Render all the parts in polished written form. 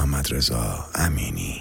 محمدرضا امینی.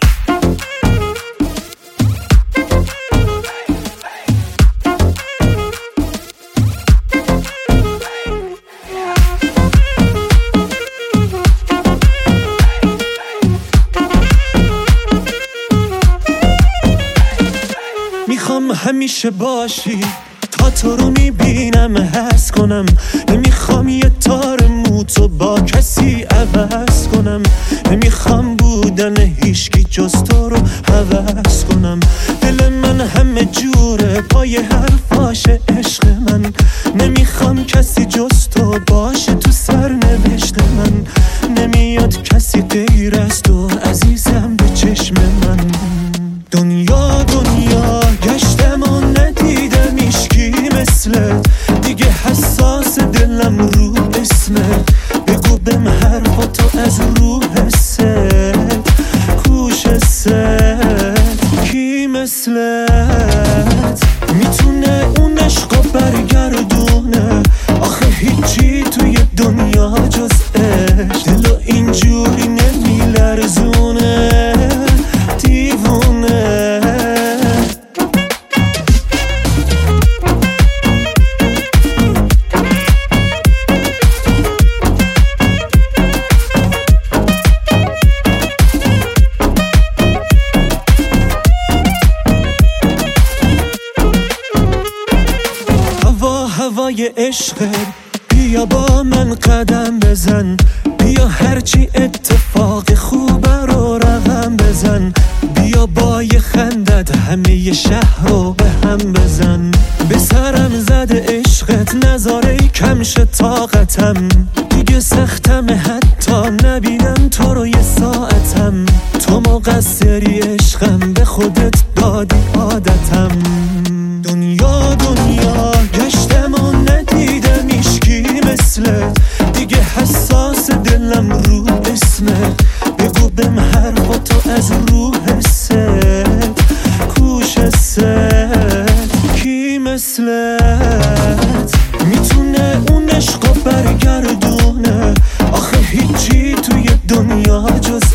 میخوام همیشه باشی، تا تو رو میبینم حس کنم. نمیخوام یه تار موتو با کسی عوض کنم. نمیخوام بودن هیچکی جز تو رو حوض کنم. دل من همه جوره پای حرفاشه عشق من. نمیخوام کسی جز تو باشه تو سرنوشت من. نمیاد کسی غیر از تو عزیزم به چشم من. دنیا گشتم و ندیدم ایشکی مثلت. دیگه حساس دلم رو اسمت. بگو بهم حرفاتو از رو حست. کوش حست کی مثلت میتونه اون عشقو برگردونه؟ آخه هیچی توی دنیا جز عشق. دلو اینجوری نمیلرزونه دیوونه. هوای عشقت بیا با من قدم بزن. بیا هرچی اتفاق خوبه رو رقم بزن. بیا با یه خندت همه ی شهر رو به هم بزن. به سرم زده عشقت نذاره کمش طاقتم. دیگه سختم حتی نبینم تو رو یه ساعتم. تو مقصری عشقم به خودت دادی عادتم. دنیا گشتم و ندیدم ایشکی مثلت. دیگه حساس دلم رو اسمت. بگو بهم حرفاتو از رو حست. کوش حست کی مثلت میتونه اون عشقو برگردونه؟ آخه هیچی توی دنیا جز